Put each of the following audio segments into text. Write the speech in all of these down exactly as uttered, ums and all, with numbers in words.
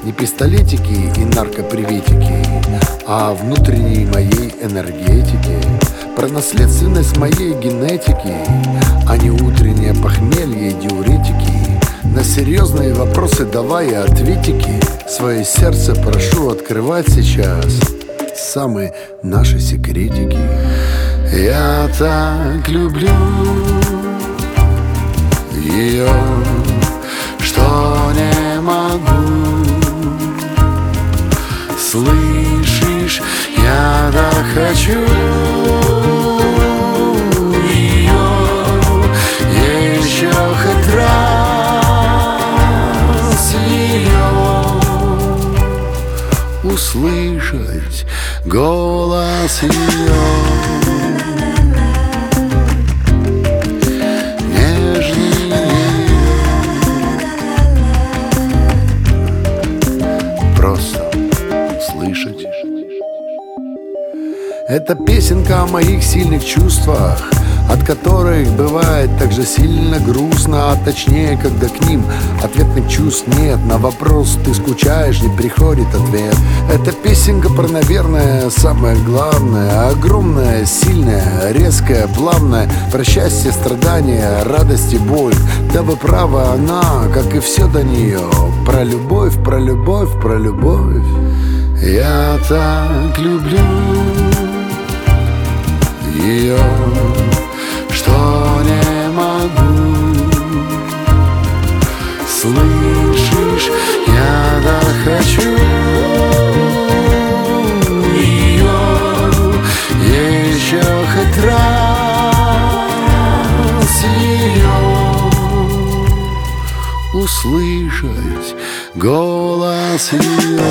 Не пистолетики и наркоприветики, а внутренней моей энергетики, про наследственность моей генетики, а не утреннее похмелье и диуретики. На серьезные вопросы давай ответики. Свое сердце прошу открывать сейчас, самые наши секретики. Я так люблю ее, что не могу. Слышишь, я так хочу ее еще хоть раз, ее услышать голос ее. Слышать. Это песенка о моих сильных чувствах, от которых бывает так же сильно грустно, а точнее, когда к ним ответных чувств нет. На вопрос «ты скучаешь?» не приходит ответ. Это песенка про, наверное, самое главное, огромное, сильное, резкое, плавное, про счастье, страдания, радость и боль. Да вы правы, она, как и все до нее, про любовь, про любовь, про любовь. Я так люблю ее, что не могу. Слышишь, я так хочу ее еще хоть раз, ее услышать голос ее.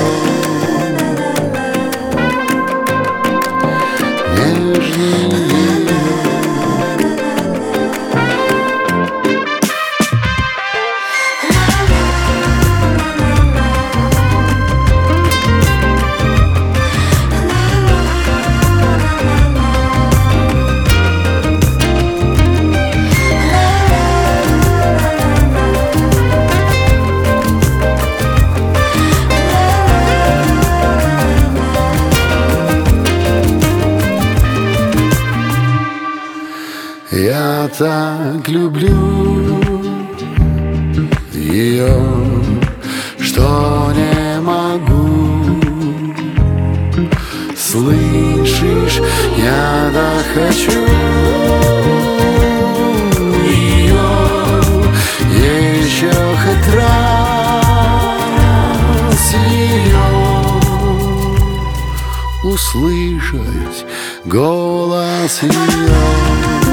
Я так люблю ее, что не могу. Слышишь, я так хочу ее еще хоть раз, ее услышать голос ее.